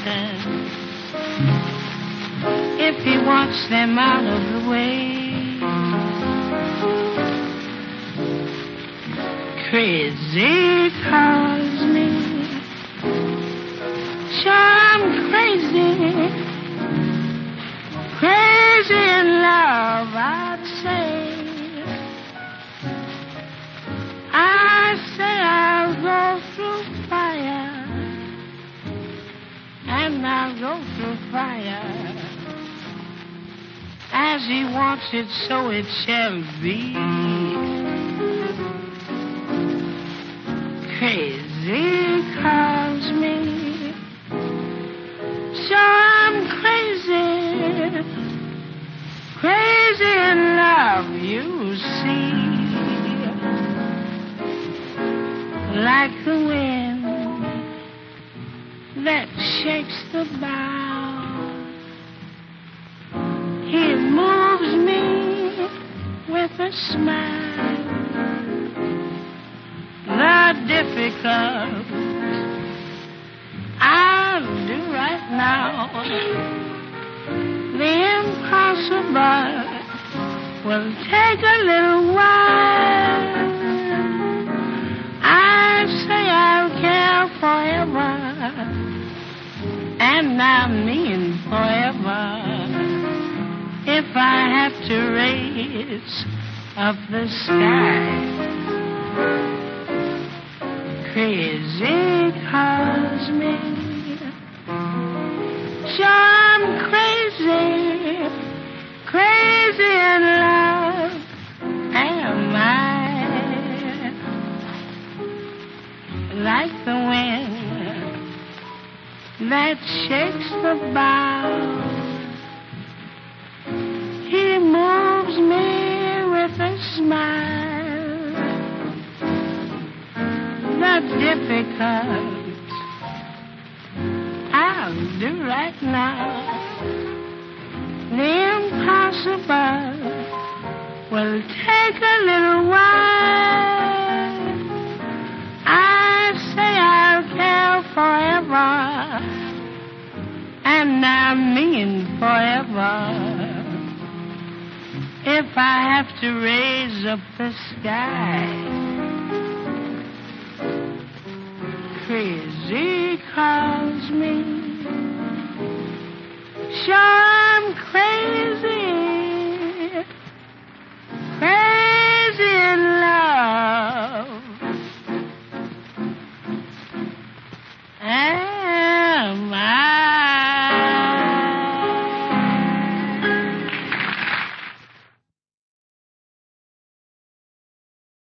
mountains if he wants them out of the way. Crazy calls me, sure I'm crazy, crazy in love, I'd say. I say I'll go through fire, and I'll go through fire. As he wants it, so it shall be. Crazy calls me, sure I'm crazy, crazy in love, you see. Like the wind that shakes the bough, he moves me with a smile. The difficult I'll do right now. The impossible will take a little while. I say I'll care forever, and I mean forever. If I have to raise up the sky. Crazy calls me, sure I'm crazy, crazy in love, am I. Like the wind that shakes the bough, he moves me with a smile. The difficult I'll do right now. The impossible will take a little while. I say I'll care forever, and I mean forever. If I have to raise up the sky. Crazy calls me, sure